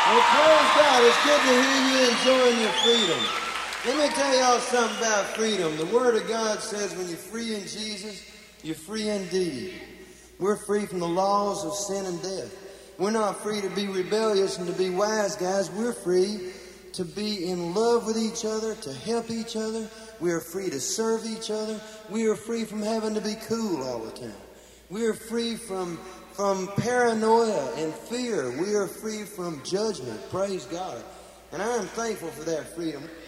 Well, praise God. It's good to hear you enjoying your freedom. Let me tell y'all something about freedom. The Word of God says when you're free in Jesus, you're free indeed. We're free from the laws of sin and death. We're not free to be rebellious and to be wise guys. We're free to be in love with each other, to help each other. We are free to serve each other. We are free from having to be cool all the time. We are free from paranoia and fear. We are free from judgment. Praise God. And I am thankful for that freedom.